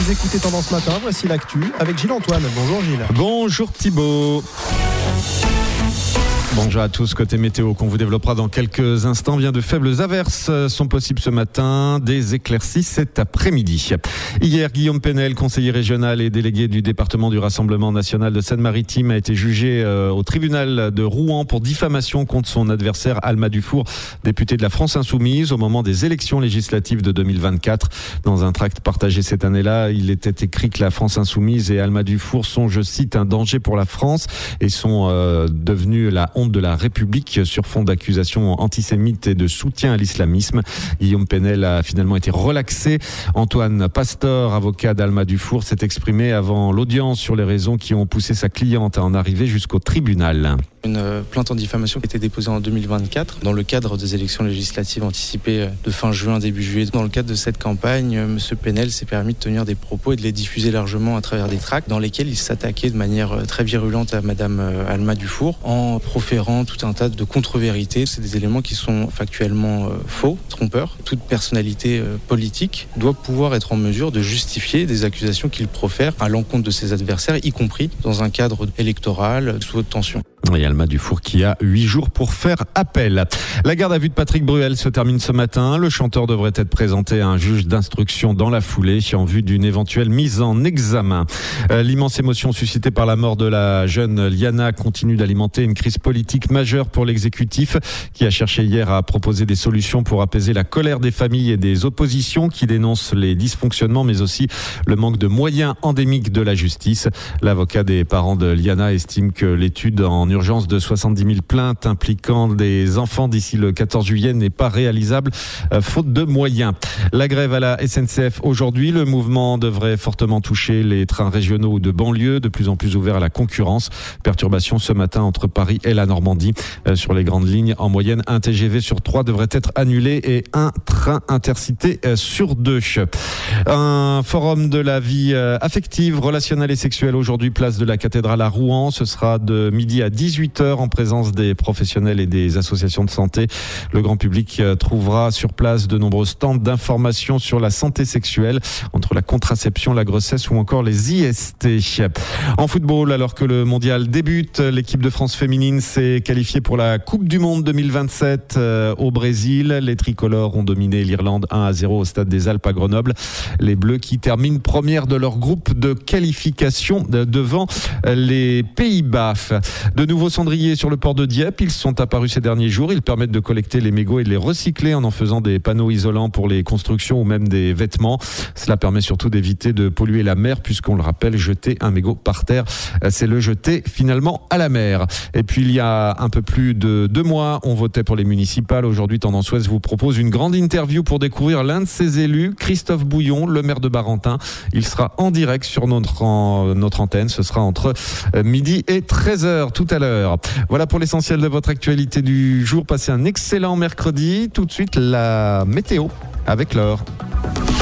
Vous écoutez Tendance Matin, voici l'actu avec Gilles Antoine. Bonjour Gilles. Bonjour Thibaut. Bonjour à tous. Côté météo qu'on vous développera dans quelques instants, bien de faibles averses sont possibles ce matin, des éclaircies cet après-midi. Hier, Guillaume Penel, conseiller régional et délégué du département du Rassemblement national de Seine-Maritime, a été jugé au tribunal de Rouen pour diffamation contre son adversaire Alma Dufour, député de la France Insoumise, au moment des élections législatives de 2024. Dans un tract partagé cette année-là, il était écrit que la France Insoumise et Alma Dufour sont, je cite, un danger pour la France et sont devenus la honte de la République sur fond d'accusations antisémites et de soutien à l'islamisme. Guillaume Penel a finalement été relaxé. Antoine Pastor, avocat d'Alma Dufour, s'est exprimé avant l'audience sur les raisons qui ont poussé sa cliente à en arriver jusqu'au tribunal. Une plainte en diffamation qui a été déposée en 2024 dans le cadre des élections législatives anticipées de fin juin, début juillet. Dans le cadre de cette campagne, M. Penel s'est permis de tenir des propos et de les diffuser largement à travers des tracts dans lesquels il s'attaquait de manière très virulente à Madame Alma Dufour en proférant tout un tas de contre-vérités. C'est des éléments qui sont factuellement faux, trompeurs. Toute personnalité politique doit pouvoir être en mesure de justifier des accusations qu'il profère à l'encontre de ses adversaires, y compris dans un cadre électoral sous haute tension. Et Alma Dufour qui a 8 jours pour faire appel. La garde à vue de Patrick Bruel se termine ce matin. Le chanteur devrait être présenté à un juge d'instruction dans la foulée en vue d'une éventuelle mise en examen. L'immense émotion suscitée par la mort de la jeune Liana continue d'alimenter une crise politique majeure pour l'exécutif qui a cherché hier à proposer des solutions pour apaiser la colère des familles et des oppositions qui dénoncent les dysfonctionnements mais aussi le manque de moyens endémiques de la justice. L'avocat des parents de Liana estime que l'étude en urgence de 70 000 plaintes impliquant des enfants d'ici le 14 juillet n'est pas réalisable faute de moyens. La grève à la SNCF aujourd'hui, le mouvement devrait fortement toucher les trains régionaux ou de banlieue, de plus en plus ouverts à la concurrence. Perturbation ce matin entre Paris et la Normandie. Sur les grandes lignes, en moyenne, un TGV sur 3 devrait être annulé et un train intercité sur 2. Un forum de la vie affective, relationnelle et sexuelle aujourd'hui, place de la cathédrale à Rouen. Ce sera de midi à 18h en présence des professionnels et des associations de santé. Le grand public trouvera sur place de nombreux stands d'information sur la santé sexuelle, entre la contraception, la grossesse ou encore les IST. En football, alors que le mondial débute, l'équipe de France féminine s'est qualifiée pour la Coupe du Monde 2027 au Brésil. Les tricolores ont dominé l'Irlande 1-0 au stade des Alpes à Grenoble. Les Bleus qui terminent première de leur groupe de qualification devant les Pays-Bas. De nouveaux cendriers sur le port de Dieppe, ils sont apparus ces derniers jours. Ils permettent de collecter les mégots et de les recycler en faisant des panneaux isolants pour les constructions ou même des vêtements. Cela permet surtout d'éviter de polluer la mer puisqu'on le rappelle, jeter un mégot par terre, c'est le jeter finalement à la mer. Et puis il y a un peu plus de 2 mois, on votait pour les municipales. Aujourd'hui, Tendance Ouest vous propose une grande interview pour découvrir l'un de ses élus, Christophe Bouillon, le maire de Barentin. Il sera en direct sur notre antenne. Ce sera entre midi et 13h tout à l'heure. Voilà pour l'essentiel de votre actualité du jour. Passez un excellent mercredi. Tout de suite, la météo avec Laure.